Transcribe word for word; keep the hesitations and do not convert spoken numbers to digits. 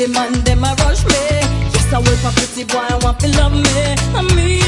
the man them a rush me. Yes, I wait for pretty boy, I want to love me. And me